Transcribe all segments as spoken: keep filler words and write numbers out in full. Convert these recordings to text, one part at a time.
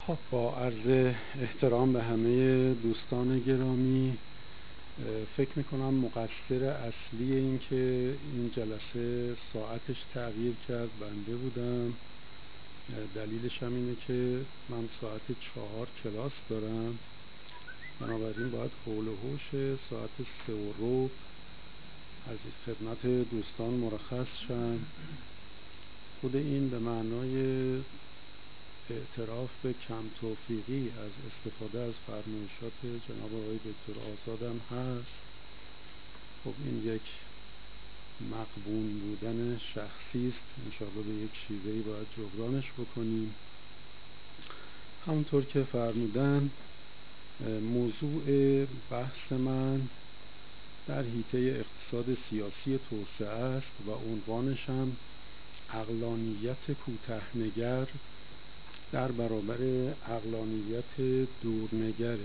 خب با عرض احترام به همه دوستان گرامی، فکر میکنم مقصر اصلی این که این جلسه ساعتش تغییر کرد بنده بودم. دلیلش هم اینه که من ساعت چهار کلاس دارم، بنابراین باید حول و حوش ساعت سه و ربع از خدمت دوستان مرخص شم. خود این به معنای اعتراف به کم توفیقی از استفاده از فرمایشات جناب آقای دکتر آزادم هست. خب این یک مقبون بودن شخصی است، انشاءالله به یک شیوهی باید جبرانش بکنیم. همونطور که فرمودن، موضوع بحث من در حیطه اقتصاد سیاسی توسعه است و عنوانش هم عقلانیت کوتاه‌نگر در برابر عقلانیت دورنگره.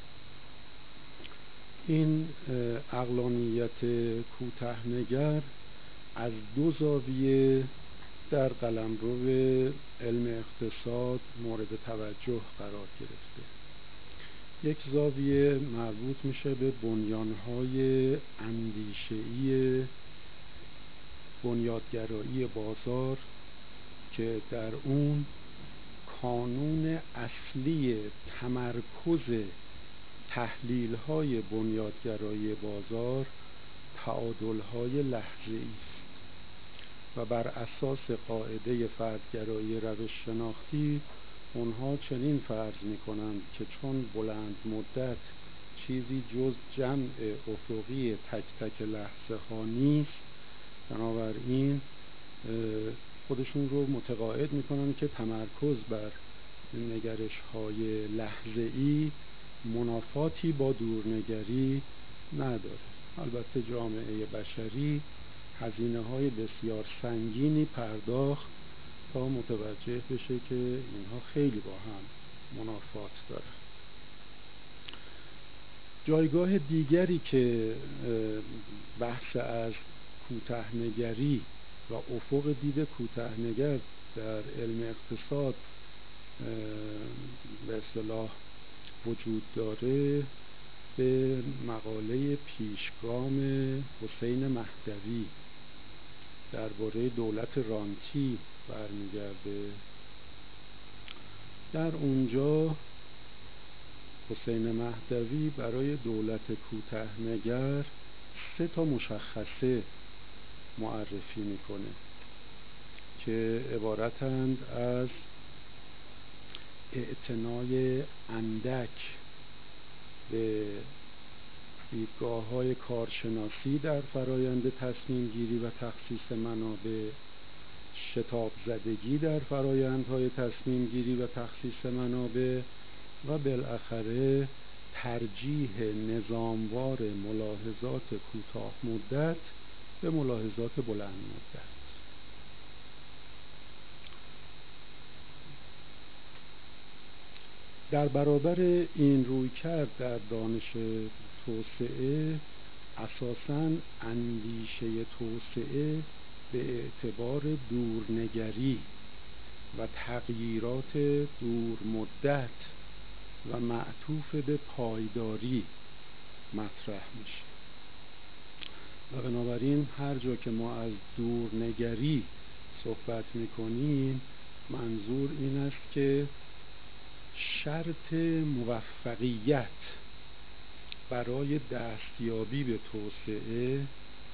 این عقلانیت کوتاه‌نگر از دو زاویه در قلمرو علم اقتصاد مورد توجه قرار گرفته. یک زاویه مربوط میشه به بنیانهای اندیشه‌ای بنیادگرایی بازار که در اون کانون اصلی تمرکز تحلیل‌های بنیادگرایی بازار تعادل‌های لحظه‌ای است و بر اساس قاعده فردگرایی روش شناختی اونها چنین فرض می‌کنند که چون بلند مدت چیزی جز جمع افقی تک تک لحظه ها نیست، بنابراین خودشون رو متقاعد میکنن که تمرکز بر نگرش های لحظه‌ای منافاتی با دورنگری نداره. البته جامعه بشری هزینه های بسیار سنگینی پرداخت تا متوجه بشه که اینها خیلی با هم منافات داره. جایگاه دیگری که بحث از کوتاه‌نگری و افق دید کوتاه‌نگر در علم اقتصاد به اصطلاح وجود داره به مقاله پیشگام حسین مهدوی درباره دولت رانتی برمیگرده. در اونجا حسین مهدوی برای دولت کوتاه‌نگر سه تا مشخصه معرفی میکنه که عبارتند از اعتنای اندک به دیدگاه‌های کارشناسی در فرایند تصمیم گیری و تخصیص منابع، شتاب زدگی در فرایندهای تصمیم گیری و تخصیص منابع و بالاخره ترجیح نظاموار ملاحظات کوتاه مدت به ملاحظات بلند مدت. در برابر این رویکرد در دانش توسعه، اساساً اندیشه توسعه به اعتبار دورنگری و تغییرات دور مدت و معطوف به پایداری مطرح میشه و بنابراین هر جا که ما از دورنگری صحبت میکنیم منظور این است که شرط موفقیت برای دستیابی به توسعه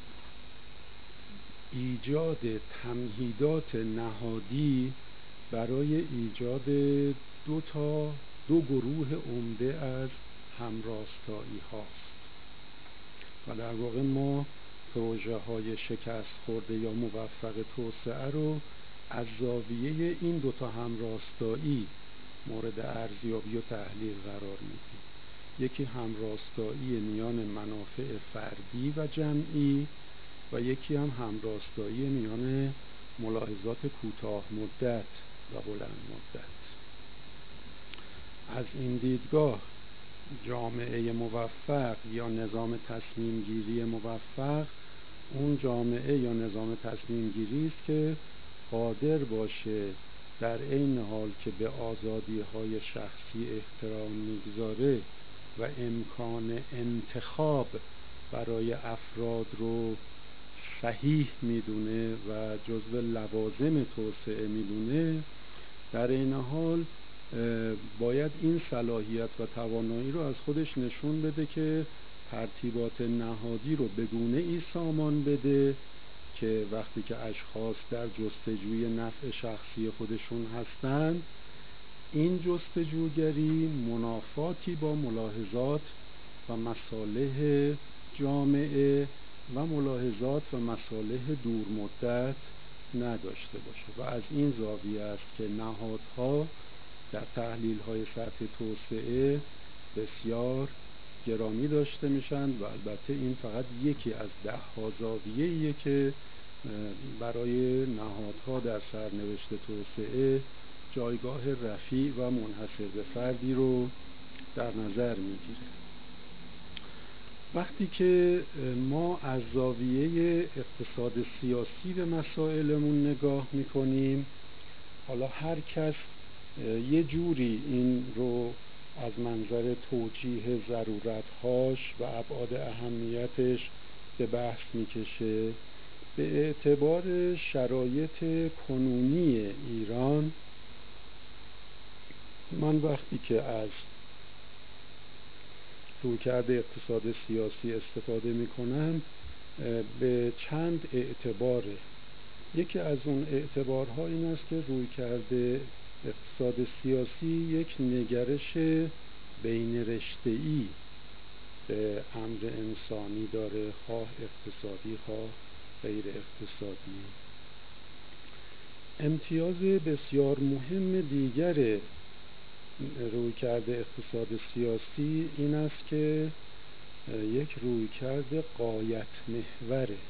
ایجاد تمهیدات نهادی برای ایجاد دو تا دو گروه عمده از همراستایی هاست و در واقع ما پروژه های شکست خورده یا موفق توسعه رو از زاویه این دو تا همراستایی مورد ارزیابی و تحلیل قرار میدیم. یکی همراستایی میان منافع فردی و جمعی و یکی هم همراستایی میان ملاحظات کوتاه مدت و بلند مدت. از این دیدگاه جامعه موفق یا نظام تصمیم گیری موفق اون جامعه یا نظام تصمیم گیری است که قادر باشه در این حال که به آزادی های شخصی احترام میگذاره و امکان انتخاب برای افراد رو صحیح میدونه و جزو لوازم توسعه میدونه، در این حال باید این صلاحیت و توانایی رو از خودش نشون بده که ترتیبات نهادی رو به گونه ای سامان بده که وقتی که اشخاص در جستجوی نفع شخصی خودشون هستند، این جستجوگری منافاتی با ملاحظات و مصالح جامعه و ملاحظات و مصالح دور مدت نداشته باشه. و از این زاویه است که نهادها در تحلیل های سطح توسعه بسیار گرامی داشته میشن و البته این فقط یکی از ده ها زاویه‌ایه که برای نهادها در سرنوشت توسعه جایگاه رفیع و منحصر به فردی رو در نظر میگیره. وقتی که ما از زاویه اقتصاد سیاسی به مسائلمون نگاه میکنیم، حالا هر کس یه جوری این رو از منظر توجیه ضرورتهاش و ابعاد اهمیتش به بحث میکشه. به اعتبار شرایط کنونی ایران، من وقتی که از رویکرد اقتصاد سیاسی استفاده میکنم به چند اعتباره. یکی از اون اعتبارها این است که رویکرد اقتصاد سیاسی یک نگرش بین رشته‌ای به امر انسانی داره، خواه اقتصادی خواه غیر اقتصادی. امتیاز بسیار مهم دیگر رویکرد اقتصاد سیاسی این است که یک رویکرد غایت محوره،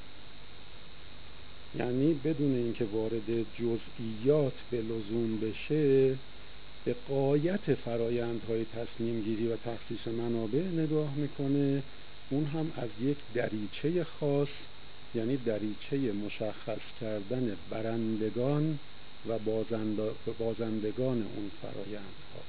یعنی بدون اینکه وارد جزئیات به لزوم بشه به غایت فرایندهای تصمیم گیری و تخصیص منابع نگاه میکنه، اون هم از یک دریچه خاص، یعنی دریچه مشخص کردن برندگان و بازندگان اون فرایندها.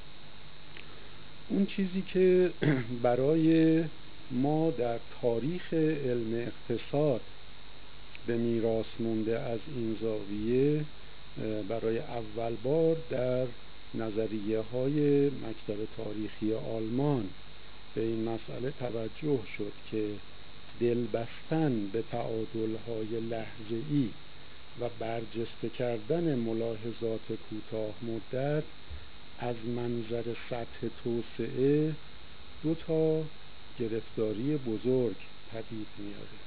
اون چیزی که برای ما در تاریخ علم اقتصاد به میراث مونده از این زاویه، برای اول بار در نظریه های مکتب تاریخی آلمان به این مسئله توجه شد که دل بستن به تعادل های لحظه‌ای و برجسته کردن ملاحظات کوتاه مدت از منظر سطح توسعه دو تا گرفتاری بزرگ پدید میاره.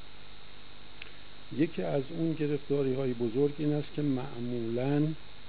یکی از اون گرفتاری های بزرگ این است که معمولاً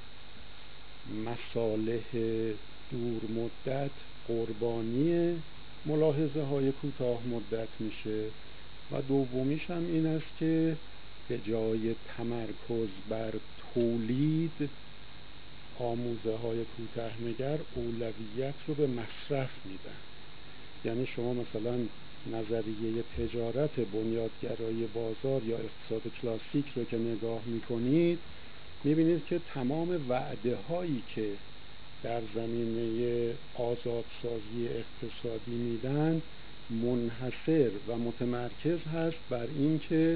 مصالح دور مدت قربانی ملاحظه های کوتاه مدت میشه و دومیش هم این است که به جای تمرکز بر تولید، آموزه های کوتاه‌نگر اولویت رو به مصرف میدن. یعنی شما مثلا نظریه تجارت بنیادگرای بازار یا اقتصاد کلاسیک رو که نگاه میکنید، میبینید که تمام وعده هایی که در زمینه آزادسازی اقتصادی میدن منحصر و متمرکز هست بر اینکه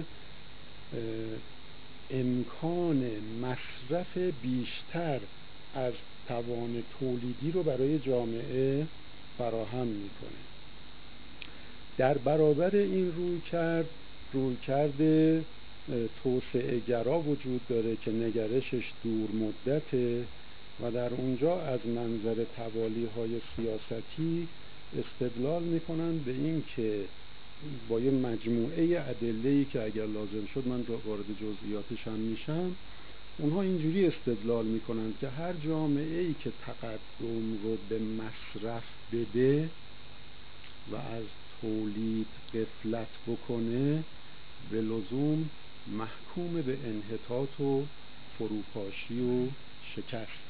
امکان مصرف بیشتر از توان تولیدی رو برای جامعه فراهم میکنه. در برابر این رویکرد رویکرد توسعه گرا وجود داره که نگرشش دور مدته و در اونجا از منظر توالی های سیاستی استدلال میکنن به این که با یه مجموعه ادله‌ای که اگر لازم شد من وارد جزئیاتش هم میشم، اونها اینجوری استدلال میکنن که هر جامعه‌ای که تقدم رو به مصرف بده و از تولید غفلت بکنه به لزوم محکوم به انحطاط و فروپاشی و شکست.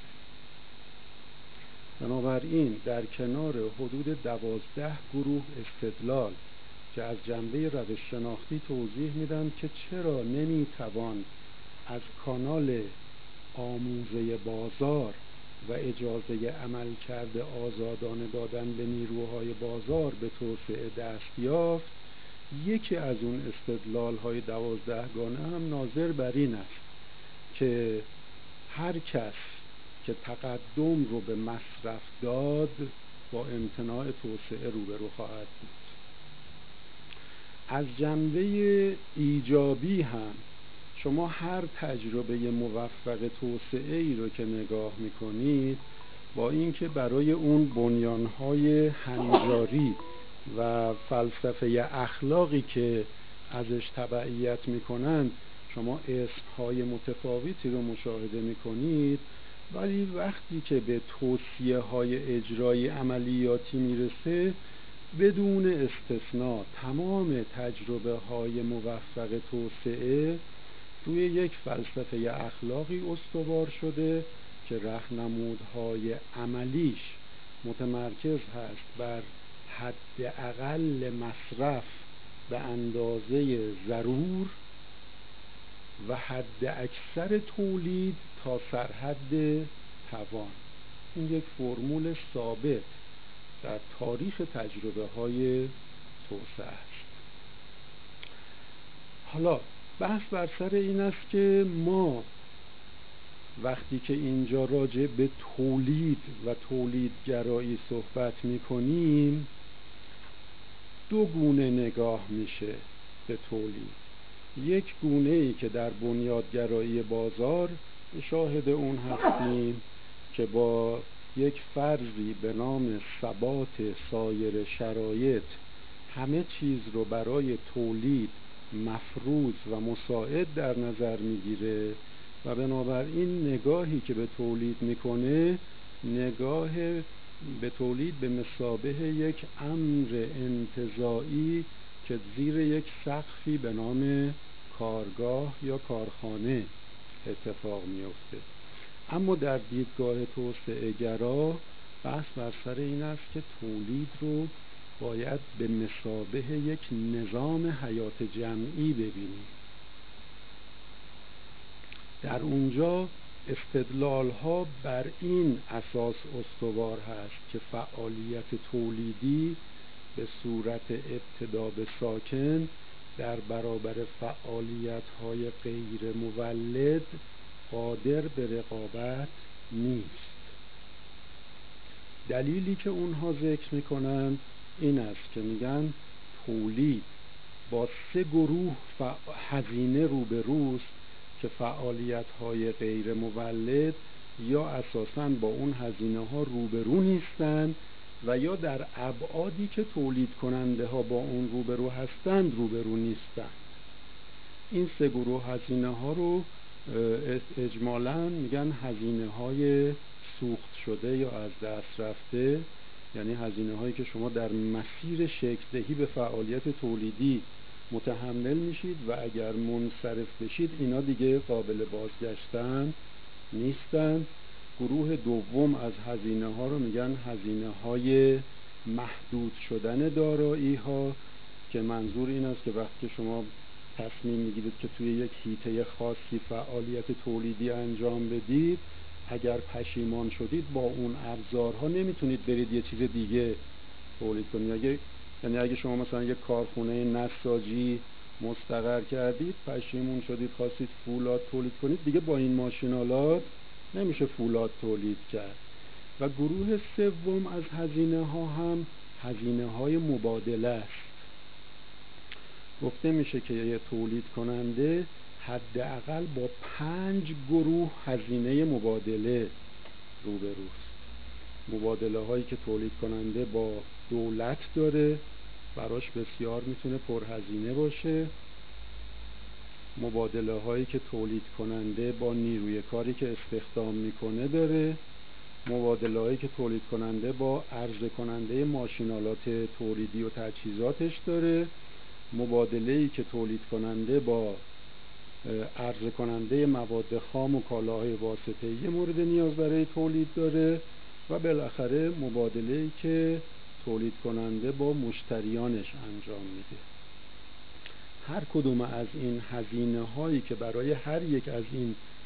بنابراین در کنار حدود دوازده گروه استدلال که از جنبه روش شناختی توضیح میدن که چرا نمیتوان از کانال آموزه بازار و اجازه عمل کرده آزادانه دادن به نیروهای بازار به توسعه دست یافت، یکی از اون استدلال های دوازدهگانه هم ناظر بر این است که هر کس که تقدم رو به مصرف داد با امتناع توسعه روبرو خواهد بود. از جنبه ایجابی هم شما هر تجربه موفق توسعه ای رو که نگاه میکنید، با اینکه برای اون بنیانهای هنجاری و فلسفه اخلاقی که ازش تبعیت میکنند شما اسمهای متفاوتی رو مشاهده میکنید، ولی وقتی که به توصیه های اجرایی عملیاتی میرسه، بدون استثناء تمام تجربه های موفق توسعه روی یک فلسفه اخلاقی استوار شده که راهنمودهای عملیش متمرکز هست بر حداقل مصرف به اندازه ضرور و حد اکثر تولید تا سرحد توان. این یک فرمول ثابت در تاریخ تجربه های توسعه است. حالا بحث بر سر این است که ما وقتی که اینجا راجع به تولید و تولیدگرایی صحبت میکنیم، دو گونه نگاه میشه به تولید. یک گونه ای که در بنیادگرایی بازار شاهد اون هستیم که با یک فرضی به نام ثبات سایر شرایط همه چیز رو برای تولید مفروض و مساعد در نظر میگیره و بنابراین نگاهی که به تولید میکنه نگاه به تولید به مثابه یک امر انتزاعی که زیر یک سقفی به نام کارگاه یا کارخانه اتفاق میفته. اما در دیدگاه توسعه گرا بحث بر سر این است که تولید رو باید به مثابه یک نظام حیات جمعی ببینیم. در اونجا استدلال ها بر این اساس استوار هست که فعالیت تولیدی به صورت ابتدا به ساکن در برابر فعالیت های غیر مولد قادر به رقابت نیست. دلیلی که اونها ذکر میکنن این است که میگن تولید با سه گروه هزینه روبروست که فعالیت های غیر مولد یا اساساً با اون هزینه ها روبرو نیستند و یا در ابعادی که تولید کننده ها با اون روبرو هستند روبرو نیستند. این سه گروه هزینه ها رو اجمالاً میگن هزینه های سوخت شده یا از دست رفته، یعنی هزینه هایی که شما در مسیر شکل دهی به فعالیت تولیدی متحمل میشید و اگر منصرف بشید اینا دیگه قابل بازگشتن نیستن. گروه دوم از هزینه ها رو میگن هزینه های محدود شدن دارایی ها، که منظور این است که وقتی شما تصمیم میگیرید که توی یک حیطه خاصی فعالیت تولیدی انجام بدید، اگر پشیمان شدید با اون ابزارها نمیتونید برید یه چیز دیگه تولید کنید. اگه یعنی اگه شما مثلا یک کارخونه نساجی مستقر کردید، پشیمون شدید خواستید فولاد تولید کنید، دیگه با این ماشینالات نمیشه فولاد تولید کرد. و گروه سوم از هزینه ها هم هزینه های مبادله است. گفته میشه که یه تولید کننده حداقل با پنج گروه هزینه مبادله روبروست. مبادله هایی که تولید کننده با دولت داره براش بسیار میتونه پرهزینه باشه. مبادله هایی که تولید کننده با نیروی کاری که استخدام میکنه داره. مبادله هایی که تولید کننده با عرضه کننده ماشینالات تولیدی و تجهیزاتش داره. مبادله ای که تولید کننده با عرضه کننده مواد خام و کالاهای واسطه‌ای مورد نیاز برای تولید داره و بالاخره مبادله‌ای که تولید کننده با مشتریانش انجام میده. هر کدوم از این هزینه هایی که برای هر یک از این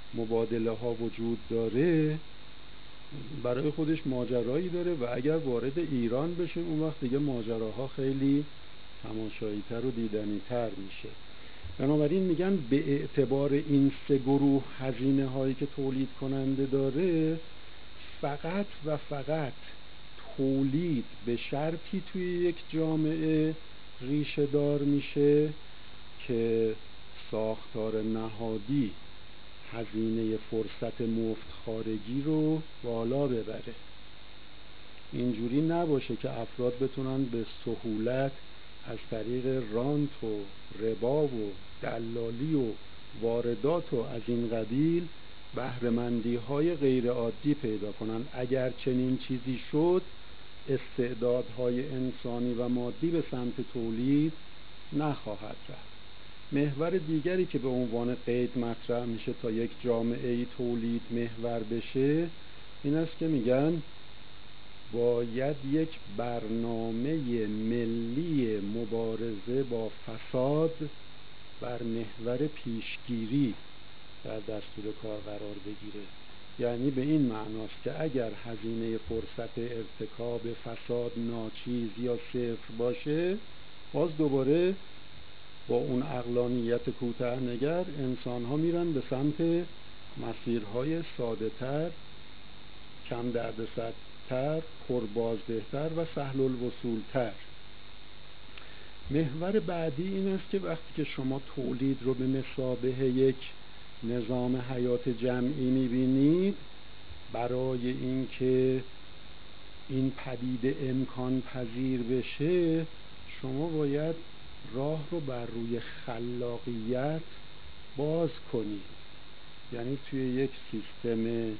مبادله ها وجود داره برای خودش ماجرایی داره و اگر وارد ایران بشه اون وقت دیگه ماجراها خیلی تماشایی تر و دیدنی تر میشه. بنابراین میگن به اعتبار این سه گروه هزینه هایی که تولید کننده داره، فقط و فقط تولید به شرطی توی یک جامعه ریشه دار میشه که ساختار نهادی هزینه فرصت مفت خارجی رو بالا ببره. اینجوری نباشه که افراد بتونن به سهولت از طریق رانت و ربا و دلالی و واردات و از این قبیل بهره‌مندی های غیر عادی پیدا کنن. اگر چنین چیزی شد استعدادهای انسانی و مادی به سمت تولید نخواهد رفت. محور دیگری که به عنوان قید مطرح میشه تا یک جامعه تولید محور بشه این است که میگن باید یک برنامه ملی مبارزه با فساد بر محور پیشگیری در دستور کار قرار بگیره. یعنی به این معناست که اگر هزینه فرصت ارتکاب فساد ناچیز یا صفر باشه، باز دوباره با اون عقلانیت کوتاه نگر انسان ها میرن به سمت مسیرهای ساده تر، کم دردسرتر، پربازدهتر و سهل الوصول تر. محور بعدی این است که وقتی که شما تولید رو به مثابه یک نظام حیات جمعی میبینید، برای اینکه این پدیده امکان پذیر بشه شما باید راه رو بر روی خلاقیت باز کنید. یعنی توی یک سیستم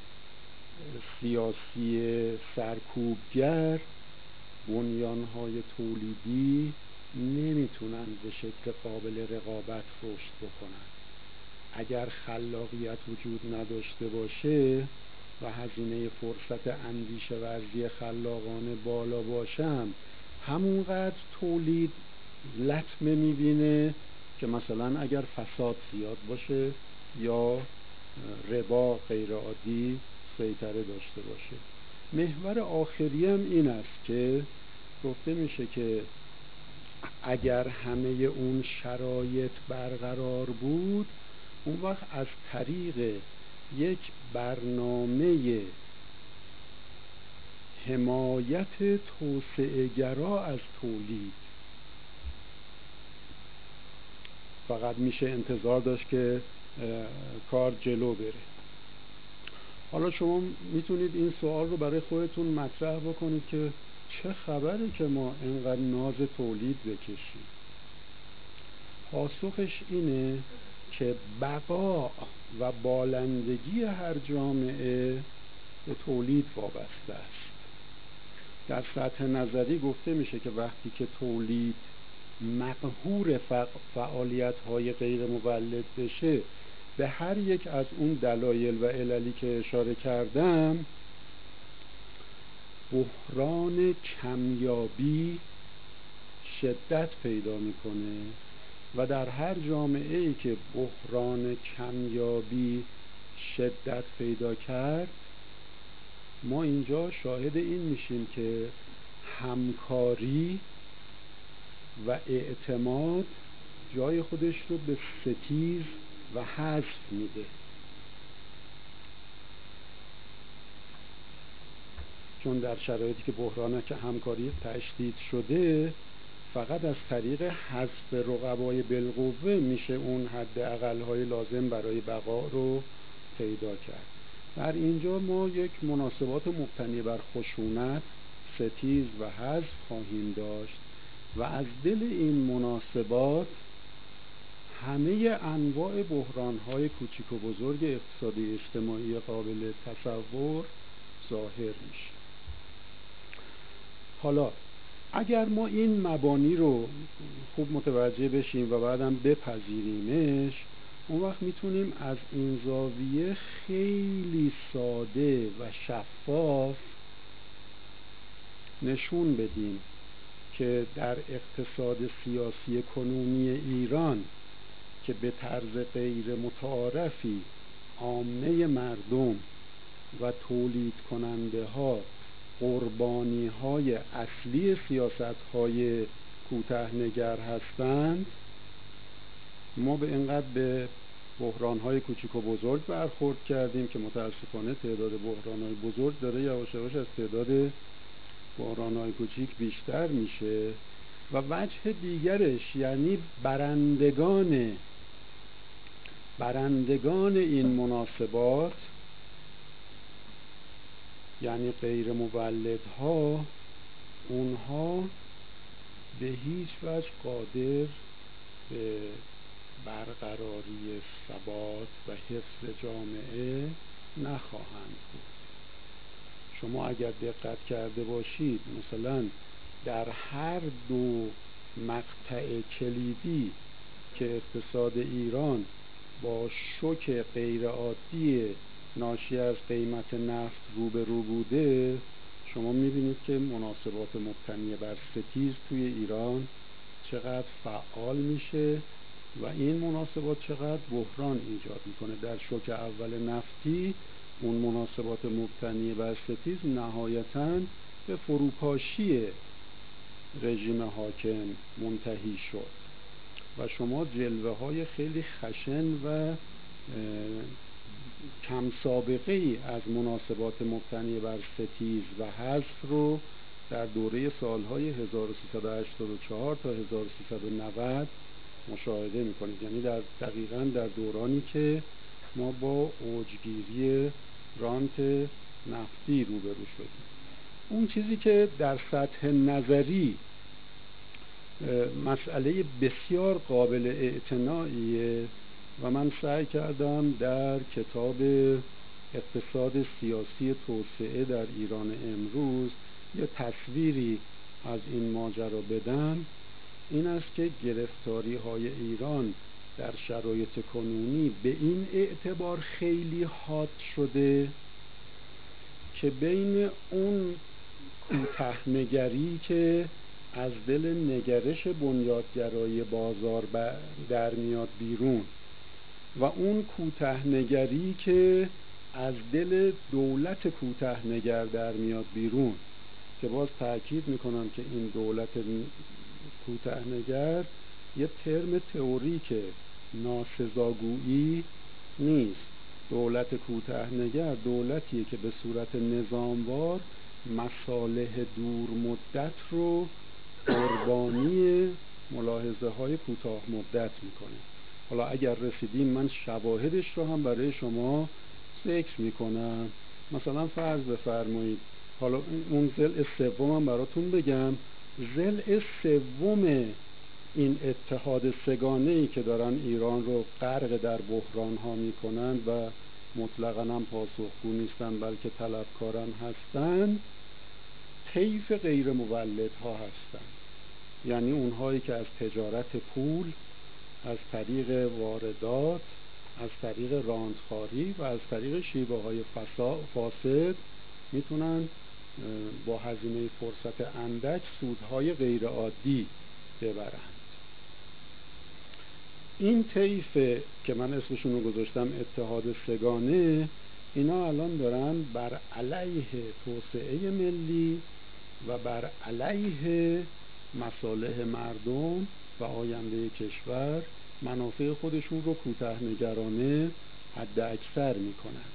سیاسی سرکوبگر بنیانهای تولیدی نمیتونن به شکل قابل رقابت رشد بکنن. اگر خلاقیت وجود نداشته باشه و هزینه فرصت اندیشه ورزی خلاقانه بالا باشم، همونقدر تولید لطمه میبینه که مثلا اگر فساد زیاد باشه یا ربا غیر عادی سیطره داشته باشه. محور آخری هم این است که گفته میشه که اگر همه اون شرایط برقرار بود، اون وقت از طریق یک برنامه حمایت توسعه گرا از تولید فقط میشه انتظار داشت که کار جلو بره. حالا شما میتونید این سوال رو برای خودتون مطرح بکنید که چه خبره که ما اینقدر ناز تولید بکشیم؟ پاسخش اینه که بقا و بالندگی هر جامعه به تولید وابسته است. در سطح نظری گفته میشه که وقتی که تولید مقهور فعالیت‌های غیر مولد بشه، به هر یک از اون دلایل و عللی که اشاره کردم، بحران کمیابی شدت پیدا میکنه و در هر جامعه‌ای که بحران کمیابی شدت پیدا کرد، ما اینجا شاهد این میشیم که همکاری و اعتماد جای خودش رو به ستیز و حذف میده. چون در شرایطی که بحران که همکاری تشدید شده، فقط از طریق حذف رقبای بالقوه میشه اون حد اقل‌های لازم برای بقا رو پیدا کرد. در اینجا ما یک مناسبات مبتنی بر خشونت، ستیز و حذف خواهیم داشت و از دل این مناسبات همه انواع بحران‌های کوچیک و بزرگ اقتصادی اجتماعی قابل تصور ظاهر میشه. حالا اگر ما این مبانی رو خوب متوجه بشیم و بعدم بپذیریمش، اون وقت میتونیم از این زاویه خیلی ساده و شفاف نشون بدیم که در اقتصاد سیاسی کنونی ایران که به طرز غیر متعارفی عامه مردم و تولید کننده ها قربانی های اصلی سیاست های کوته نگر هستند، ما به اینقدر به بحران های کوچیک و بزرگ برخورد کردیم که متاسفانه تعداد بحران های بزرگ داره یواش یواش از تعداد بحران های کوچیک بیشتر میشه. و وجه دیگرش یعنی برندگان برندگان این مناسبات، یعنی غیر مولدها، اونها به هیچ وجه قادر به برقراری ثبات و حفظ جامعه نخواهند بود. شما اگر دقت کرده باشید مثلا در هر دو مقطع کلیدی که اقتصاد ایران با شوک غیرعادی ناشی از قیمت نفت روبرو بوده، شما میبینید که مناسبات مبتنی بر ستیز توی ایران چقدر فعال میشه و این مناسبات چقدر بحران ایجاد میکنه. در شوک اول نفتی اون مناسبات مبتنی بر ستیز نهایتاً به فروپاشی رژیم حاکم منتهی شد و شما جلوه های خیلی خشن و کم سابقه ای از مناسبات مبتنی بر ستیز و حذف رو در دوره سالهای هزار و سیصد و هشتاد و چهار تا هزار و سیصد و نود مشاهده میکنید. یعنی در دقیقاً در دورانی که ما با اوجگیری رانت نفتی روبرو شدیم. اون چیزی که در سطح نظری مسئله بسیار قابل اعتناییه و من سعی کردم در کتاب اقتصاد سیاسی توسعه در ایران امروز یه تصویری از این ماجرا بدم، این است که گرفتاری های ایران در شرایط کنونی به این اعتبار خیلی حاد شده که بین اون کوتاه‌نگری که از دل نگرش بنیادگرای بازار در میاد بیرون و اون کوتاه‌نگری که از دل دولت کوتاه‌نگر در میاد بیرون، که باز تأکید میکنم که این دولت کوتاه‌نگر یه ترم تئوریکه، ناسزاگویی نیست. دولت کوتاه‌نگر دولتیه که به صورت نظاموار مصالح دور مدت رو قربانی ملاحظه های کوتاه مدت میکنه. حالا اگر رسیدیم من شواهدش رو هم برای شما ذکر میکنم. مثلا فرض بفرمایید، حالا اون ضلع سوم هم براتون بگم. ضلع سوم این اتحاد سگانه‌ای که دارن ایران رو غرق در بحران ها میکنن و مطلقاً هم پاسخگو نیستن بلکه طلبکاران هستن، طیف غیر مولد ها هستن. یعنی اونهایی که از تجارت پول، از طریق واردات، از طریق رانتخواری و از طریق شیوه های فاسد میتونن با هزینه فرصت اندک سودهای غیر عادی ببرند. این طیف که من اسمشون رو گذاشتم اتحاد سگانه، اینا الان دارن بر علیه توسعه ملی و بر علیه مصالح مردم و آینده کشور منافع خودشون رو کوتاه‌نگرانه حد اکثر میکنن.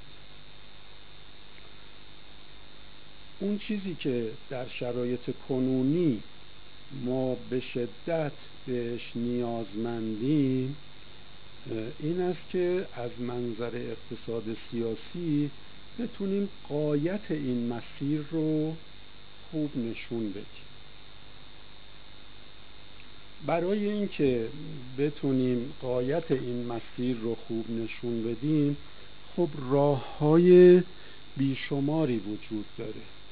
اون چیزی که در شرایط کنونی ما به شدت بهش نیازمندیم این است که از منظر اقتصاد سیاسی بتونیم غایت این مسیر رو خوب نشون بدیم. برای اینکه بتونیم غایت این مسیر رو خوب نشون بدیم، خب راه‌های بیشماری وجود داره.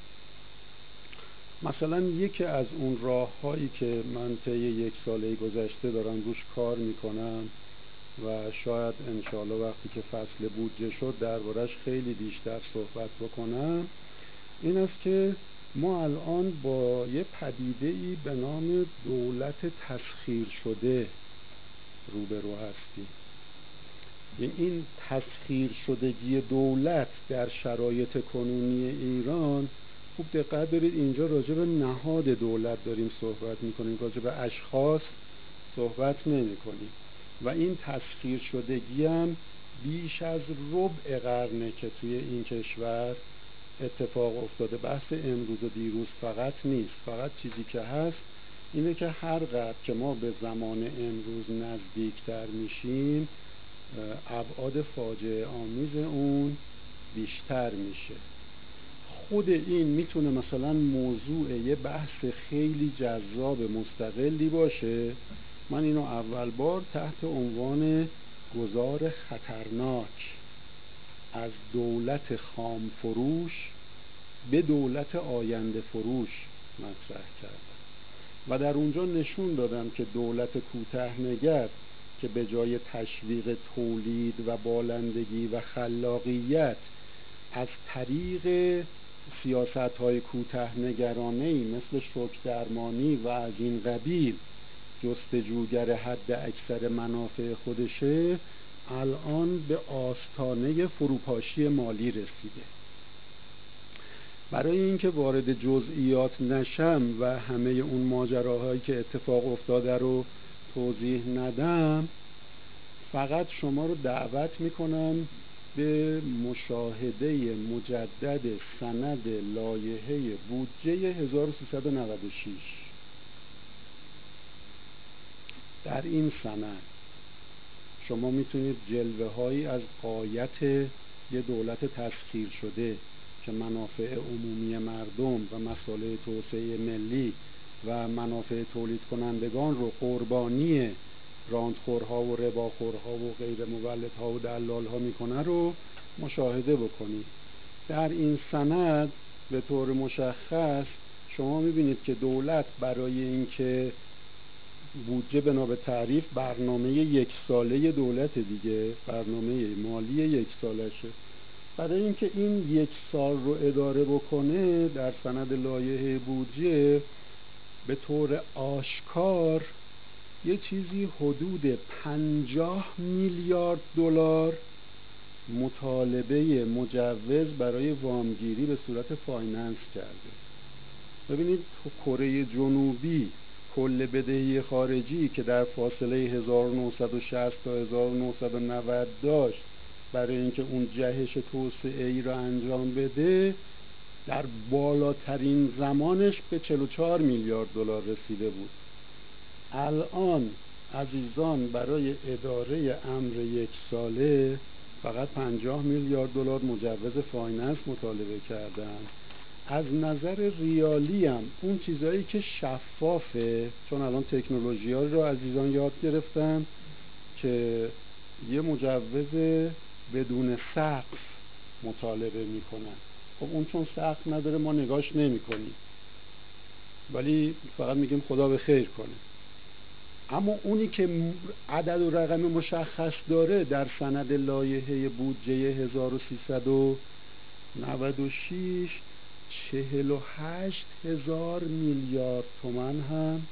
مثلا یکی از اون راه‌هایی که من طی یک ساله گذشته دارم روش کار میکنم و شاید انشاءالله وقتی که فصل بودجه شد دربارش خیلی بیشتر صحبت بکنم، این است که ما الان با یه پدیده‌ای به نام دولت تسخیر شده روبرو هستیم. این تسخیر شدگی دولت در شرایط کنونی ایران، خوب دقت دارید اینجا راجع به نهاد دولت داریم صحبت میکنیم، راجع به اشخاص صحبت نمی کنیم. و این تسخیر شدگی هم بیش از ربع قرنه که توی این کشور اتفاق افتاده. بحث امروز و دیروز فقط نیست. فقط چیزی که هست اینه که هر قدر که ما به زمان امروز نزدیکتر میشیم ابعاد فاجعه آمیز اون بیشتر میشه. خود این میتونه مثلا موضوع یه بحث خیلی جذاب مستقلی باشه. من اینو اول بار تحت عنوان گذار خطرناک از دولت خام فروش به دولت آینده فروش مطرح کردم و در اونجا نشون دادم که دولت کوتاه‌نگر که به جای تشویق تولید و بالندگی و خلاقیت از طریق سیاست‌های کوتاه‌نگرانه‌ای مثل شوک درمانی و از این قبیل جستجوگر حد اکثر منافع خودشه، الان به آستانه فروپاشی مالی رسیده. برای اینکه وارد جزئیات نشم و همه اون ماجراهایی که اتفاق افتاده رو توضیح ندم، فقط شما رو دعوت میکنم به مشاهده مجدد سند لایحه بودجه هزار و سیصد و نود و شش. در این سند شما میتونید جلوه هایی از غایت یه دولت تسخیر شده که منافع عمومی مردم و مسائل توسعه ملی و منافع تولید کنندگان رو قربانی راندخورها و رباخورها و غیر مولدها و دلالها میکنه رو مشاهده بکنید. در این سند به طور مشخص شما میبینید که دولت برای اینکه بودجه بنا به تعریف برنامه یک ساله دولت دیگه، برنامه مالی یک سالشه، برای اینکه این یک سال رو اداره بکنه در سند لایحه بودجه به طور آشکار یه چیزی حدود پنجاه میلیارد دلار مطالبه مجوز برای وامگیری به صورت فایننس کرده. ببینید کره جنوبی کل بدهی خارجی که در فاصله هزار و نهصد و شصت تا هزار و نهصد و نود داشت برای اینکه اون جهش توسعه ای را انجام بده، در بالاترین زمانش به چهل و چهار میلیارد دلار رسیده بود. الان عزیزان برای اداره امر یک ساله فقط پنجاه میلیارد دلار مجوز فایننس مطالبه کردن. از نظر ریالی هم اون چیزایی که شفافه، چون الان تکنولوژی ها رو عزیزان یاد گرفتن که یه مجوز بدون سقف مطالبه میکنن. خب اون چون سقف نداره ما نگاش نمی کنیم، ولی فقط میگیم خدا به خیر کنه. اما اونی که عدد و رقم مشخص داره در سند لایحه بودجه هزار و سیصد و نود و شش چهل و هشت هزار میلیارد تومان هم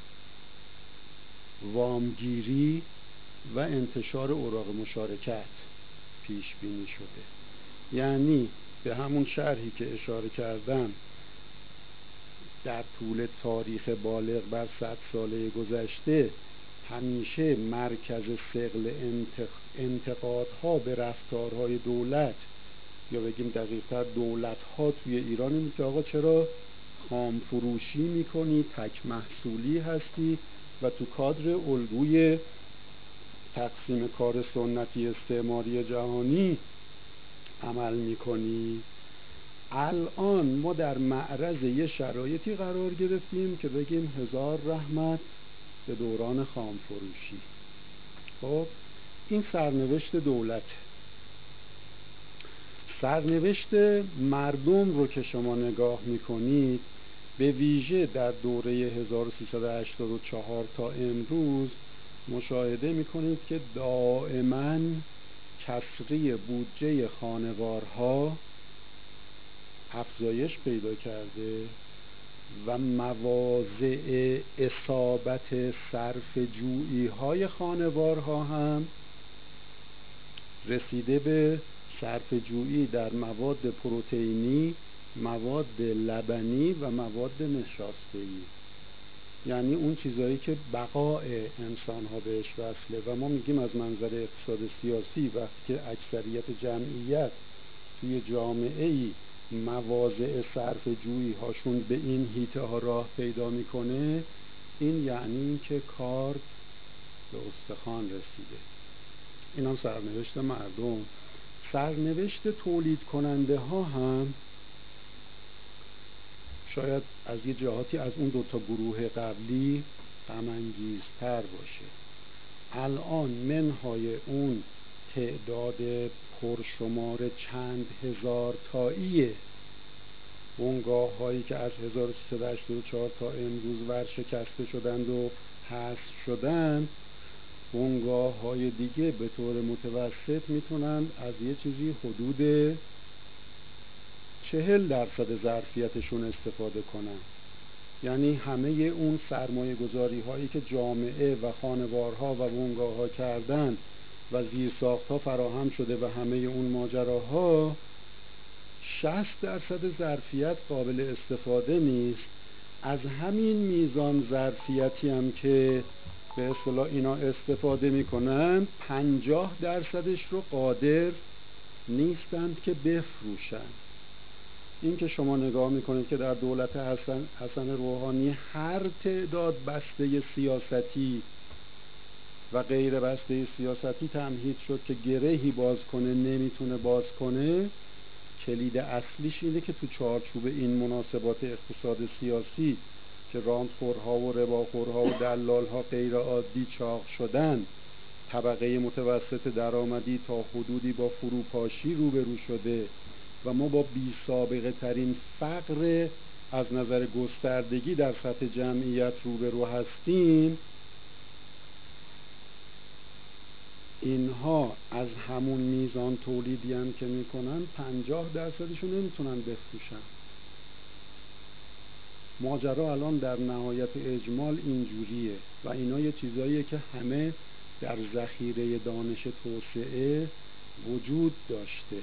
وامگیری و انتشار اوراق مشارکت پیش بینی شده. یعنی به همون شرحی که اشاره کردم در طول تاریخ بالغ بر صد ساله گذشته همیشه مرکز ثقل انتقادها به رفتارهای دولت، یا بگیم دقیق‌تر دولت‌ها توی ایران، اینه که آقا چرا خام فروشی میکنی، تک محصولی هستی و تو کادر الگوی تقسیم کار سنتی استعماری جهانی عمل میکنی. الان ما در معرض یه شرایطی قرار گرفتیم که بگیم هزار رحمت به دوران خام فروشی. خب این سرنوشت دولت. سرنوشت مردم رو که شما نگاه میکنید، به ویژه در دوره هزار و سیصد و هشتاد و چهار تا امروز مشاهده میکنید که دائما کسری بودجه خانوارها افزایش پیدا کرده و مواضع اصابت صرف جویی های خانوارها هم رسیده به صرفه جویی در مواد پروتئینی، مواد لبنی و مواد نشاسته‌ای، یعنی اون چیزایی که بقای انسان ها بهش وصله. و ما میگیم از منظر اقتصاد سیاسی وقتی که اکثریت جمعیت توی جامعه ای مواضع صرف جویی هاشون به این حیطه ها راه پیدا میکنه، این یعنی که کار به استخوان رسیده. این هم سرنوشت مردم. سرنوشت تولید کننده ها هم شاید از یه جهاتی از اون دوتا گروه قبلی غم انگیزتر باشه. الان منهای اون تعداد پرشمار چند هزار تایی بنگاه هایی که از هزار و سیصد و هشتاد و چهار تا امروز ورشکسته شدند و حذف شدند، بنگاه های دیگه به طور متوسط میتونن از یه چیزی حدود چهل درصد ظرفیتشون استفاده کنن. یعنی همه اون سرمایه گذاری هایی که جامعه و خانوارها و بنگاه ها کردن و زیرساخت ها فراهم شده و همه اون ماجراها، شصت درصد ظرفیت قابل استفاده نیست. از همین میزان ظرفیتی هم که به اصطلاح اینا استفاده میکنن، پنجاه درصدش رو قادر نیستند که بفروشن. این که شما نگاه میکنید که در دولت حسن, حسن روحانی هر تعداد بسته سیاستی و غیر بسته سیاستی تمهید شد که گرهی باز کنه، نمیتونه باز کنه. کلید اصلیش اینه که تو چارچوب این مناسبات اقتصاد سیاسی که رانتخورها و رباخورها و دلالها غیر عادی چاق شدن، طبقه متوسط درآمدی تا حدودی با فروپاشی روبرو شده و ما با بی سابقه ترین فقر از نظر گستردگی در سطح جمعیت روبرو هستیم. اینها از همون میزان تولیدی هم که میکنن، پنجاه درصدشون نمیتونن بفروشن. ماجرا الان در نهایت اجمال اینجوریه و اینا یه چیزاییه که همه در ذخیره دانش توسعه وجود داشته.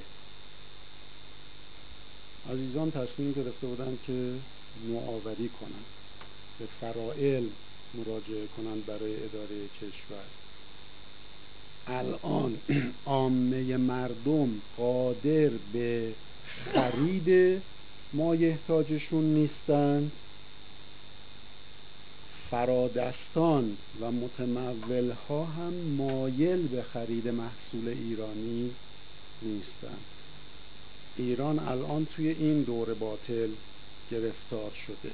عزیزان تصمیم گرفته بودن که نوآوری کنن، به فرائل مراجعه کنن برای اداره کشور. الان عامه مردم قادر به خرید مایحتاجشون نیستن، فرادستان و متمول ها هم مایل به خرید محصول ایرانی نیستن. ایران الان توی این دور باطل گرفتار شده.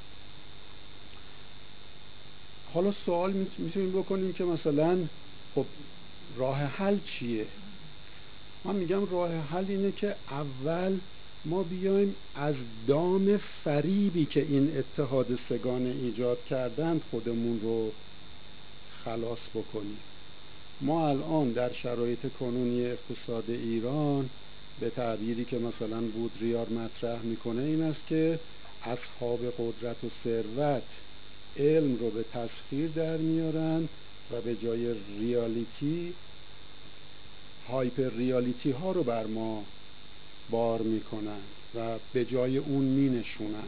حالا سوال میتونیم بکنیم که مثلا خب راه حل چیه؟ من میگم راه حل اینه که اول ما بیایم از دام فریبی که این اتحاد سگانه ایجاد کردند خودمون رو خلاص بکنیم. ما الان در شرایط کنونی اقتصاد ایران به تعبیری که مثلا بودریار مطرح میکنه این است که اصحاب قدرت و ثروت علم رو به تسخیر در میارن و به جای ریالیتی هایپر ریالیتی ها رو بر ما بار میکنن و به جای اون می نشونن.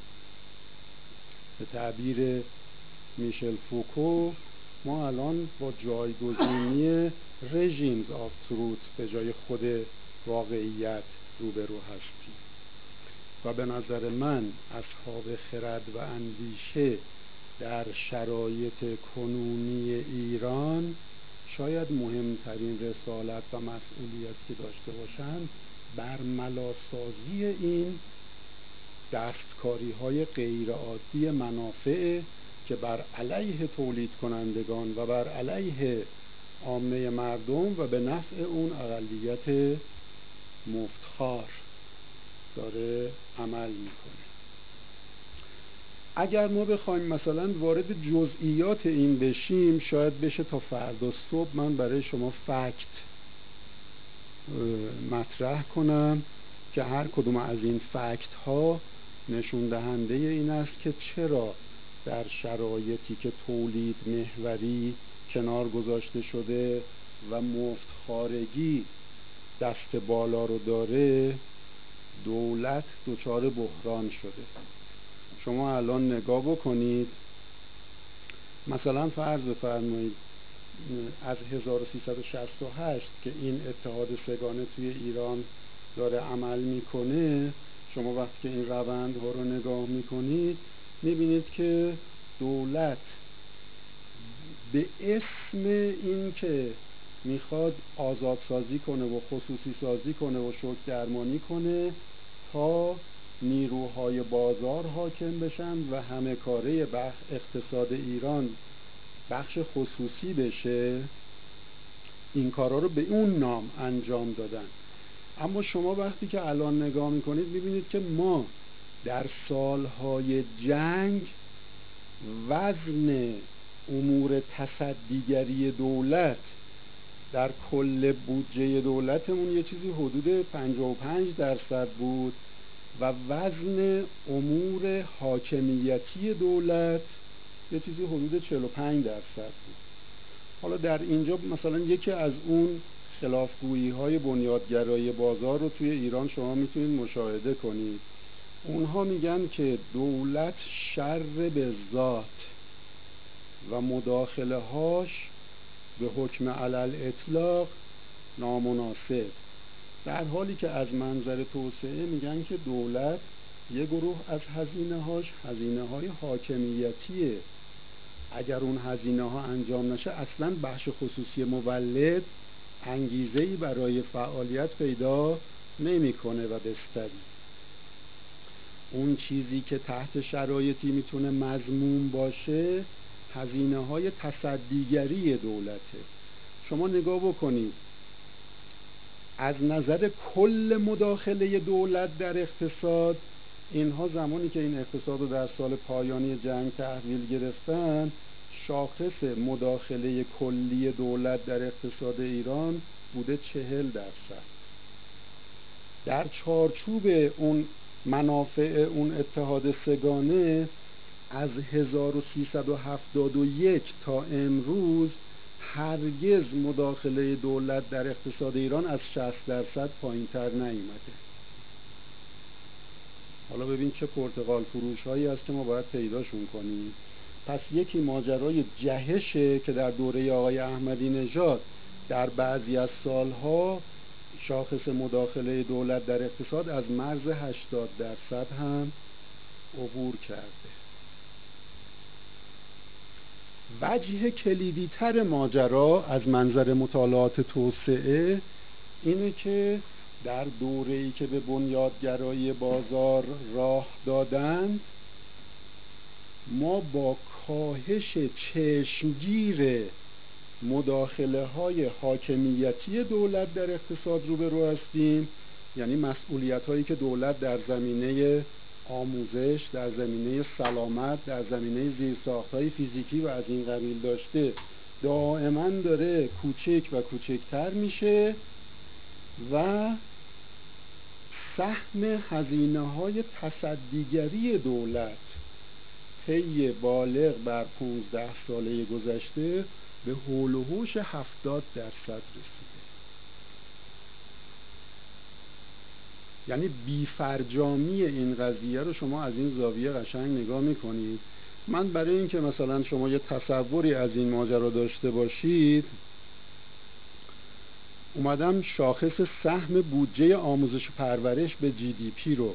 به تعبیر میشل فوکو ما الان با جایگزینی رژیمز آف تروت به جای خود واقعیت روبرو هستیم و به نظر من اصحاب خرد و اندیشه در شرایط کنونی ایران شاید مهمترین رسالت و مسئولیت که داشته باشند برملاسازی این دستکاری های غیر عادی منافع که بر علیه تولید کنندگان و بر علیه عامه مردم و به نفع اون اقلیت مفتخار داره عمل میکنه. اگر ما بخوایم مثلا وارد جزئیات این بشیم، شاید بشه تا فردا صبح من برای شما فکت مطرح کنم که هر کدوم از این فکت ها نشون دهنده این است که چرا در شرایطی که تولید محوری کنار گذاشته شده و مفتخارگی دست بالا رو داره، دولت دچار بحران شده. شما الان نگاه بکنید، مثلا فرض بفرمایید از هزار و سیصد و شصت و هشت که این اتحاد سگانه توی ایران داره عمل میکنه، شما وقتی که این روندها رو نگاه میکنید میبینید که دولت به اسم این که میخواد آزادسازی کنه و خصوصی سازی کنه و شوک درمانی کنه تا نیروهای بازار حاکم بشن و همه کاره بخش اقتصاد ایران بخش خصوصی بشه، این کارا رو به اون نام انجام دادن. اما شما وقتی که الان نگاه میکنید میبینید که ما در سالهای جنگ وزن امور تصدیگری دولت در کل بودجه دولتمون یه چیزی حدود پنجاه و پنج درصد بود و وزن امور حاکمیتی دولت یه چیزی حدود چهل و پنج درصد بود. حالا در اینجا مثلا یکی از اون خلافگویی های بنیادگرای بازار رو توی ایران شما میتونید مشاهده کنید. اونها میگن که دولت شر به ذات و مداخله هاش به حکم علل اطلاق نامناسب، در حالی که از منظر توسعه میگن که دولت یه گروه از هزینه هاش هزینه های حاکمیتیه. اگر اون هزینه ها انجام نشه اصلا بخش خصوصی مولد انگیزه‌ای برای فعالیت پیدا نمیکنه و بستری. اون چیزی که تحت شرایطی میتونه مذموم باشه هزینه های تصدیگری دولته. شما نگاه بکنید از نظر کل مداخله دولت در اقتصاد، اینها زمانی که این اقتصاد رو در سال پایانی جنگ تحویل گرفتن، شاخص مداخله کلی دولت در اقتصاد ایران بوده چهل درصد. در چارچوب اون منافع اون اتحاد سگانه از هزار و سیصد و هفتاد و یک تا امروز هرگز مداخله دولت در اقتصاد ایران از شصت درصد پایین تر نیامده. حالا ببین چه پرتقال فروش هایی هست که ما باید پیداشون کنیم. پس یکی ماجرای جهشه که در دوره آقای احمدی نژاد در بعضی از سالها شاخص مداخله دولت در اقتصاد از مرز هشتاد درصد هم عبور کرده. وجه کلیدی تر ماجرا از منظر مطالعات توسعه اینه که در دوره‌ای که به بنیادگرایی بازار راه دادند، ما با کاهش چشمگیر مداخله های حاکمیتی دولت در اقتصاد روبرو هستیم. یعنی مسئولیت هایی که دولت در زمینه آموزش، در زمینه سلامت، در زمینه زیرساخت‌های فیزیکی و از این قبیل داشته دائما داره کوچک و کوچکتر میشه و سهم هزینه‌های تصدیگری دولت طی بالغ بر پانزده ساله گذشته به حول و حوش هفتاد درصد رسیده. یعنی بی‌فرجامی این قضیه رو شما از این زاویه قشنگ نگاه میکنید. من برای اینکه مثلا شما یه تصوری از این ماجرا داشته باشید اومدم شاخص سهم بودجه آموزش و پرورش به جی دی پی رو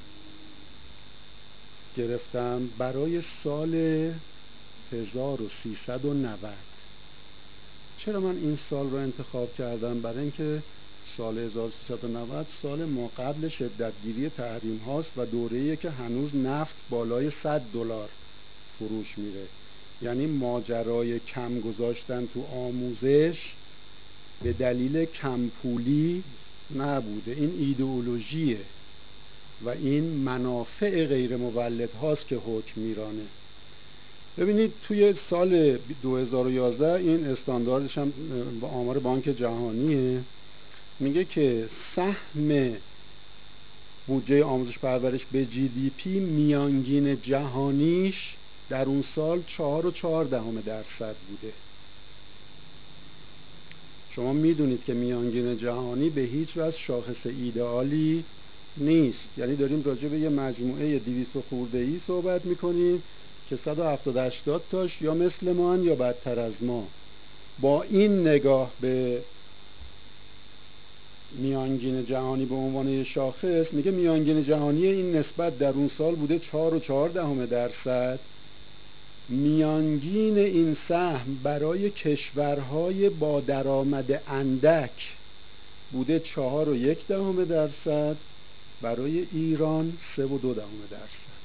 گرفتم برای سال هزار و سیصد و نود. چرا من این سال رو انتخاب کردم؟ برای اینکه سال هزار و سیصد و نود سال ما قبل شدتگیری تحریم هاست و دوره‌ایه که هنوز نفت بالای صد دلار فروش میره. یعنی ماجرای کم گذاشتن تو آموزش به دلیل کمپولی نبوده، این ایدئولوژیه و این منافع غیر مولد هاست که حکم میرانه. ببینید توی سال دو هزار و یازده این استانداردش هم با آمار بانک جهانیه، میگه که سهم بودجه آموزش پرورش به جی دی پی میانگین جهانیش در اون سال چهار و چهار دهم درصد بوده. شما میدونید که میانگین جهانی به هیچ وجه شاخص ایدئالی نیست. یعنی داریم راجع به یه مجموعه دویست خورده ای صحبت میکنیم که صد و هفتاد هشتاد تاش یا مثل ما هن یا بدتر از ما. با این نگاه به میانگین جهانی به عنوان یه شاخص، میگه میانگین جهانی این نسبت در اون سال بوده چهار و چهار دهم درصد. میانگین این سهم برای کشورهای با درآمد اندک بوده چهار و یک دهم درصد، برای ایران سه و دو دهم درصد.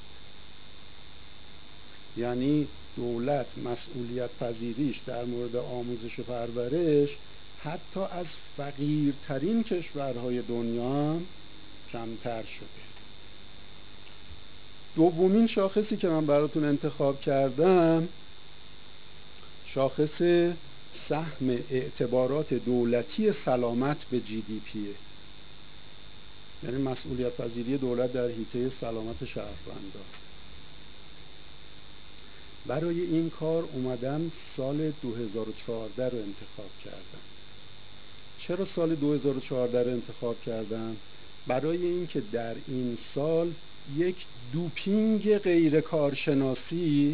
یعنی دولت مسئولیت پذیریش در مورد آموزش و پرورش حتی از فقیرترین کشورهای دنیا هم کمتر شده. دومین شاخصی که من براتون انتخاب کردم شاخص سهم اعتبارات دولتی سلامت به جی دی پیه، یعنی مسئولیت پذیری دولت در حیطه سلامت شهروندان. برای این کار اومدم سال دو هزار و چهارده رو انتخاب کردم. چرا سال دو هزار و چهارده رو انتخاب کردم؟ برای اینکه در این سال یک دوپینگ غیر کارشناسی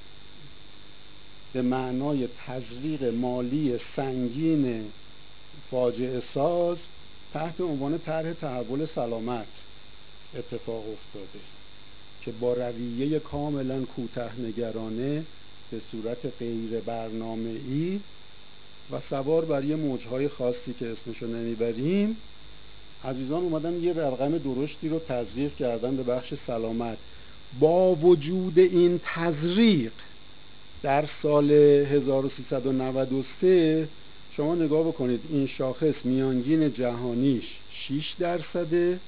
به معنای تزریق مالی سنگین فاجعه ساز تحت عنوان طرح تحول سلامت اتفاق افتاده که با رویه کاملا کوتاه‌نگرانه به صورت غیر برنامه‌ای و سوار بر یه موجهای خاصی که اسمشو نمیبریم، عزیزان اومدن یه رقم درشتی رو تزریق کردن به بخش سلامت. با وجود این تزریق در سال هزار و سیصد و نود و سه شما نگاه بکنید، این شاخص میانگین جهانیش شش درصده،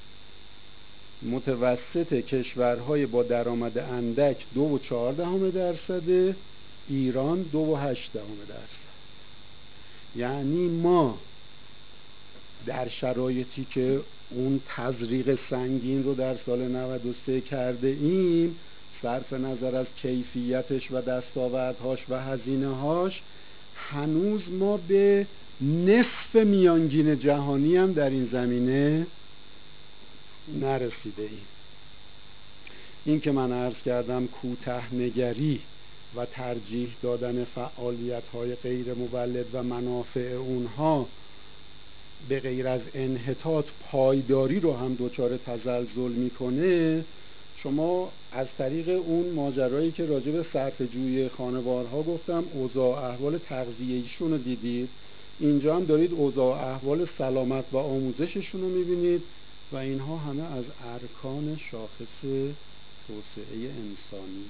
متوسط کشورهای با درآمد اندک دو و چهار دهم درصده، ایران دو و هشت دهم درصد. یعنی ما در شرایطی که اون تزریق سنگین رو در سال نود و سه کرده ایم، صرف نظر از کیفیتش و دستاوردهاش و هزینه‌هاش، هنوز ما به نصف میانگین جهانی هم در این زمینه نرسیده ایم. این که من عرض کردم کوتاه‌نگری و ترجیح دادن فعالیت‌های غیر مولد و منافع اونها به غیر از انحطاط پایداری رو هم دچار تزلزل میکنه، شما از طریق اون ماجرایی که راجع به صرفه‌جویی خانوارها گفتم، اوضاع احوال تغذیه‌ایشون رو دیدید، اینجا هم دارید اوضاع احوال سلامت و آموزششون رو میبینید و اینها همه از ارکان شاخص توسعه انسانی.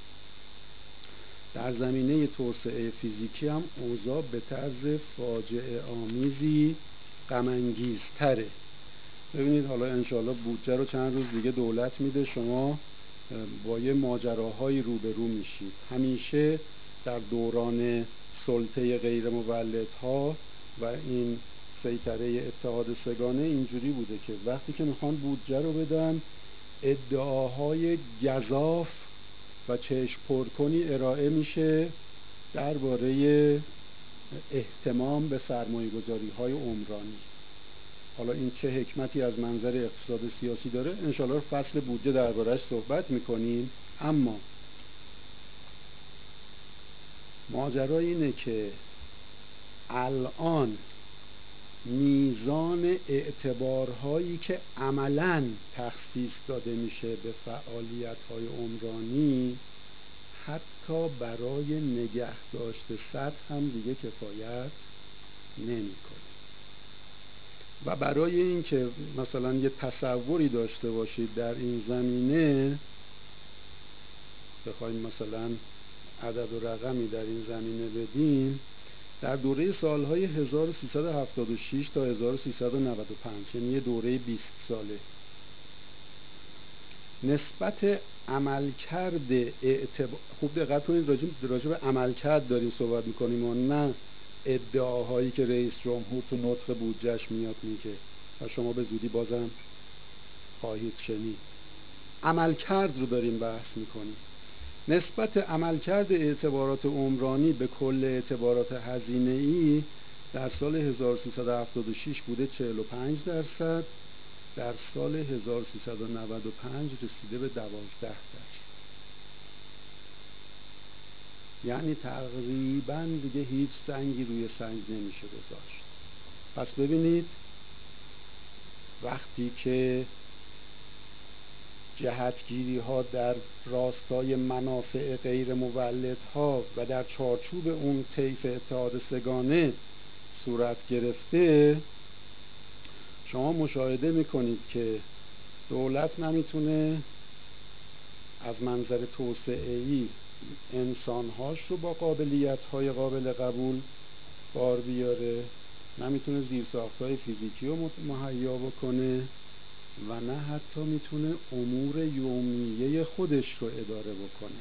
در زمینه توسعه فیزیکی هم اوضاع به طرز فاجعه آمیزی غم انگیزتره. ببینید حالا انشاءالله بودجه رو چند روز دیگه دولت میده، شما با یه ماجراهایی روبرو میشید. همیشه در دوران سلطه غیر مولدها و این سیطره اتحاد سگانه اینجوری بوده که وقتی که میخوان بودجه رو بدن، ادعاهای گزاف و چشم پرکنی ارائه میشه درباره اهتمام به سرمایه‌گذاری های عمرانی. حالا این چه حکمتی از منظر اقتصاد سیاسی داره، انشاءالله فصل بودجه درباره‌اش صحبت میکنیم. اما ماجرا اینه که الان میزان اعتبارهایی که عملاً تخصیص داده میشه به فعالیت‌های عمرانی حتی برای نگه داشت سطح هم دیگه کفایت نمی‌کنه. و برای اینکه مثلا یه تصوری داشته باشید در این زمینه، بخوایم مثلا عدد و رقمی در این زمینه بدیم، در دوره سالهای هزار و سیصد و هفتاد و شش تا هزار و سیصد و نود و پنج، یعنی یه دوره بیست ساله، نسبت عملکرد اعتبار، خوب دقت کنید راجع به عملکرد داریم صحبت میکنیم و نه ادعاهایی که رئیس جمهور تو نطق بودجهش میاد میگه و شما به زودی بازم خواهید شنید. عملکرد رو داریم بحث میکنیم. نسبت عملکرد اعتبارات عمرانی به کل اعتبارات هزینه‌ای در سال هزار و سیصد و هفتاد و شش بوده چهل و پنج درصد، در سال هزار و سیصد و نود و پنج رسیده به دوازده درصد. یعنی تقریبا دیگه هیچ سنگی روی سنگ نمیشه گذاشت. پس ببینید وقتی که جهتگیری ها در راستای منافع غیر مولد ها و در چارچوب اون طیف اتحاد سگانه صورت گرفته، شما مشاهده میکنید که دولت نمیتونه از منظر توسعه‌ای انسانهاش رو با قابلیت‌های قابل قبول بار بیاره، نمیتونه زیرساخت‌های فیزیکی رو مهیا بکنه و نه حتی میتونه امور یومیه خودش رو اداره بکنه.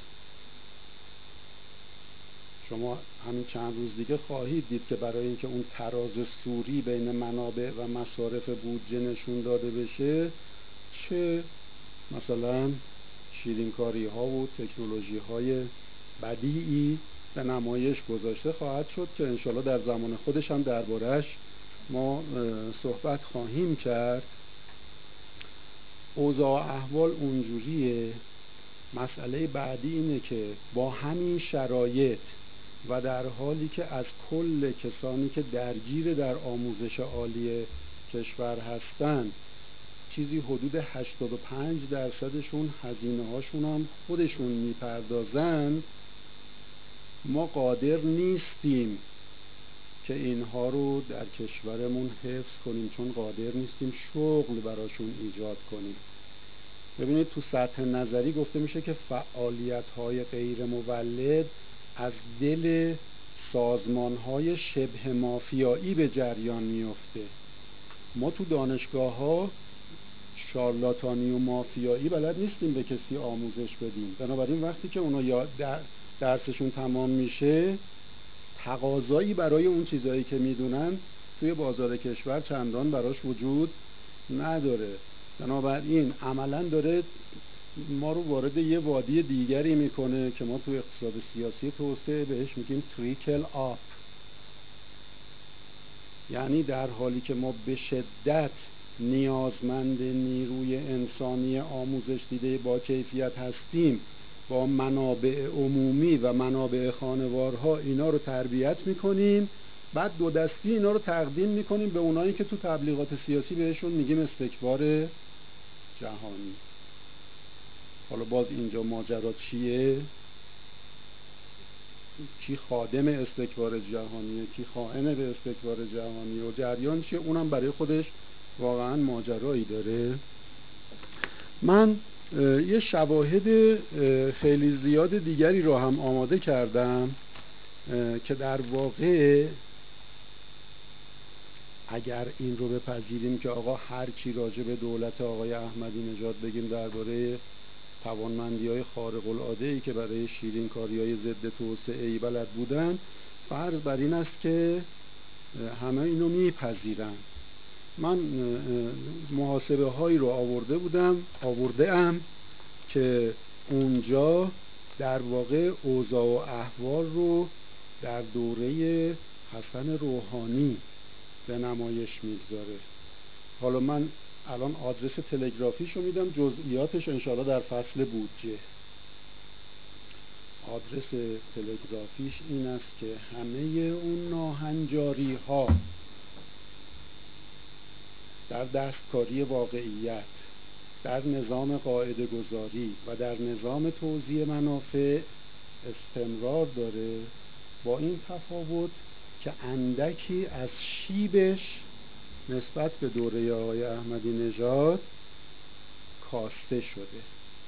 شما همین چند روز دیگه خواهید دید که برای اینکه اون تراز سوری بین منابع و مصارف بودجه نشون داده بشه، چه مثلا شیرینکاری ها و تکنولوژی های بدیعی به نمایش گذاشته خواهد شد که انشالله در زمان خودش هم درباره‌اش ما صحبت خواهیم کرد. اوضاع احوال اونجوریه. مسئله بعدی اینه که با همین شرایط و در حالی که از کل کسانی که درگیر در آموزش عالی کشور هستن چیزی حدود هشتاد و پنج درصدشون هزینه هاشون هم خودشون میپردازن، ما قادر نیستیم که اینها رو در کشورمون حفظ کنیم، چون قادر نیستیم شغل براشون ایجاد کنیم. ببینید تو سطح نظری گفته میشه که فعالیت‌های غیر مولد از دل سازمان‌های شبه مافیایی به جریان میفته. ما تو دانشگاه‌ها شارلاتانی و مافیایی بلد نیستیم به کسی آموزش بدیم، بنابراین وقتی که اونا یا درسشون تمام میشه تقاضایی برای اون چیزایی که میدونن توی بازار کشور چندان براش وجود نداره. بنابراین عملاً داره ما رو وارد یه وادی دیگری میکنه که ما توی اقتصاد سیاسی توسعه بهش میگیم تریکل آپ. یعنی در حالی که ما به شدت نیازمند نیروی انسانی آموزش دیده با کیفیت هستیم، با منابع عمومی و منابع خانوارها اینا رو تربیت میکنیم، بعد دو دستی اینا رو تقدیم میکنیم به اونایی که تو تبلیغات سیاسی بهشون میگیم استکبار جهانی. حالا باز اینجا ماجرا چیه؟ کی خادم استکبار جهانیه، کی خائن به استکبار جهانی و جریان چیه، اونم برای خودش واقعا ماجرایی داره. من یه شواهد خیلی زیاد دیگری رو هم آماده کردم که در واقع اگر این رو بپذیریم که آقا هر چی راجع به دولت آقای احمدی نژاد بگیم درباره توانمندی‌های خارق‌العاده‌ای که برای شیرین‌کاری‌های ضد توسعه‌ای بلد بودن، فرض بر این است که همه اینو میپذیرن. من محاسبه هایی رو آورده بودم آورده ام که اونجا در واقع اوضاع و احوال رو در دوره حسن روحانی به نمایش میگذاره. حالا من الان آدرس تلگرافیش رو میدم، جزئیاتش انشاءالله در فصل بودجه. آدرس تلگرافیش این است که همه اون ناهنجاری ها در دستکاری واقعیت، در نظام قاعده گذاری و در نظام توزیع منافع استمرار داره، با این تفاوت که اندکی از شیبش نسبت به دوره آقای احمدی نژاد کاسته شده.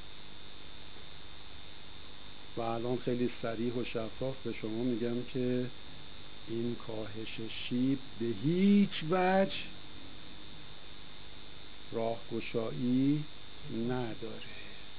و الان خیلی صریح و شفاف به شما میگم که این کاهش شیب به هیچ وجه راهگشایی نداره.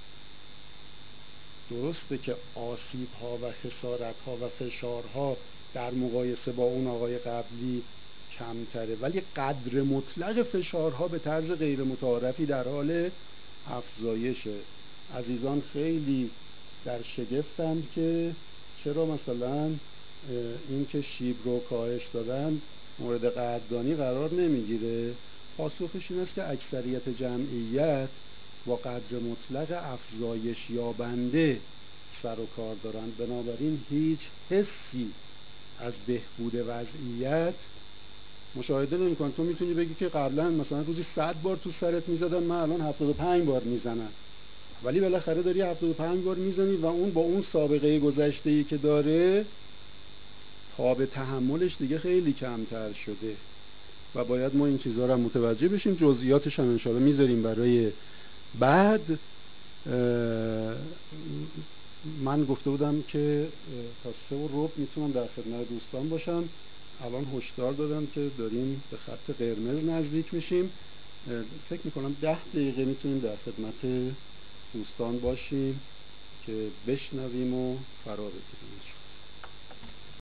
درسته که آسیب ها و خسارت ها و فشار ها در مقایسه با اون آقای قبلی کمتره، ولی قدر مطلق فشارها به طرز غیر متعارفی در حال افزایشه. عزیزان خیلی در شگفتند که چرا مثلا این که شیب رو کاهش دادن مورد قدردانی قرار نمیگیره؟ پاسخش این است که اکثریت جمعیت با قدر مطلق افزایش یابنده سر و کار دارند، بنابراین هیچ حسی از بهبود وضعیت مشاهده نمی کن. تو میتونی بگی که قبلا مثلا روزی صد بار تو سرت میزدن، من الان هفتاد و پنج بار میزنم، ولی بالاخره داری هفتاد و پنج بار میزنی و اون با اون سابقه گذشته‌ای که داره تاب تحملش دیگه خیلی کمتر شده و باید ما این چیزها رو متوجه بشیم. جزئیاتش هم انشاءالله میذاریم برای بعد. من گفته بودم که تا سه و ربع میتونم در خدمت دوستان باشم، الان هشدار دادم که داریم به خط قرمز نزدیک میشیم. فکر میکنم ده دقیقه میتونیم در خدمت دوستان باشیم که بشنویم و فرا بگیریم.